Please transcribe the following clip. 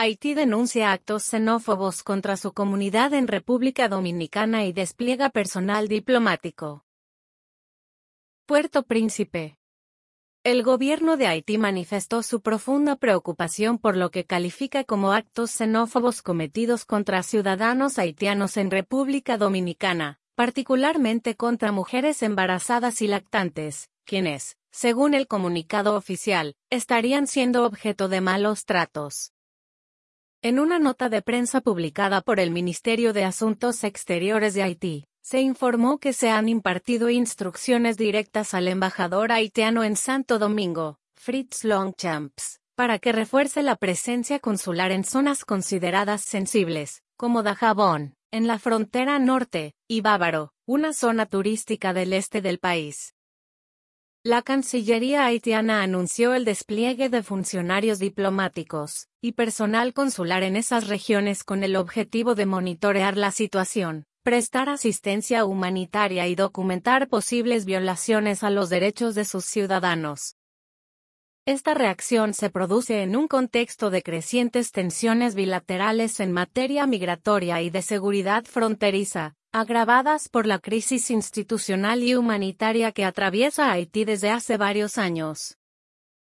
Haití denuncia actos xenófobos contra su comunidad en República Dominicana y despliega personal diplomático. Puerto Príncipe. El gobierno de Haití manifestó su profunda preocupación por lo que califica como actos xenófobos cometidos contra ciudadanos haitianos en República Dominicana, particularmente contra mujeres embarazadas y lactantes, quienes, según el comunicado oficial, estarían siendo objeto de malos tratos. En una nota de prensa publicada por el Ministerio de Asuntos Exteriores de Haití, se informó que se han impartido instrucciones directas al embajador haitiano en Santo Domingo, Fritz Longchamps, para que refuerce la presencia consular en zonas consideradas sensibles, como Dajabón, en la frontera norte, y Bávaro, una zona turística del este del país. La Cancillería haitiana anunció el despliegue de funcionarios diplomáticos y personal consular en esas regiones con el objetivo de monitorear la situación, prestar asistencia humanitaria y documentar posibles violaciones a los derechos de sus ciudadanos. Esta reacción se produce en un contexto de crecientes tensiones bilaterales en materia migratoria y de seguridad fronteriza, agravadas por la crisis institucional y humanitaria que atraviesa Haití desde hace varios años.